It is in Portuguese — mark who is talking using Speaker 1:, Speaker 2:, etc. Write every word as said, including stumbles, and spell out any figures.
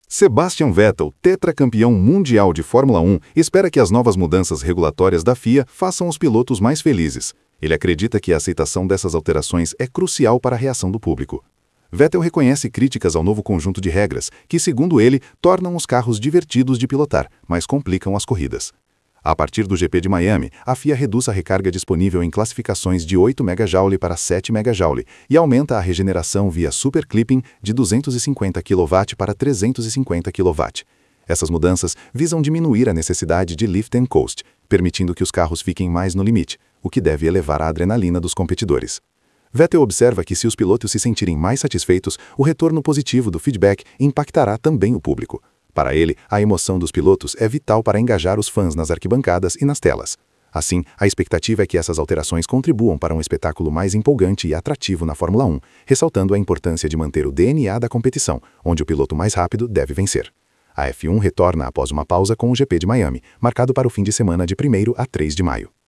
Speaker 1: Sebastian Vettel, tetracampeão mundial de Fórmula um, espera que as novas mudanças regulatórias da F I A façam os pilotos mais felizes. Ele acredita que a aceitação dessas alterações é crucial para a reação do público. Vettel reconhece críticas ao novo conjunto de regras, que, segundo ele, tornam os carros divertidos de pilotar, mas complicam as corridas. A partir do G P de Miami, a F I A reduz a recarga disponível em classificações de oito megajoules para sete megajoules e aumenta a regeneração via Super Clipping de duzentos e cinquenta quilowatt para trezentos e cinquenta quilowatt. Essas mudanças visam diminuir a necessidade de lift and coast, permitindo que os carros fiquem mais no limite, o que deve elevar a adrenalina dos competidores. Vettel observa que se os pilotos se sentirem mais satisfeitos, o retorno positivo do feedback impactará também o público. Para ele, a emoção dos pilotos é vital para engajar os fãs nas arquibancadas e nas telas. Assim, a expectativa é que essas alterações contribuam para um espetáculo mais empolgante e atrativo na Fórmula um, ressaltando a importância de manter o D N A da competição, onde o piloto mais rápido deve vencer. A F um retorna após uma pausa com o G P de Miami, marcado para o fim de semana de primeiro a três de maio.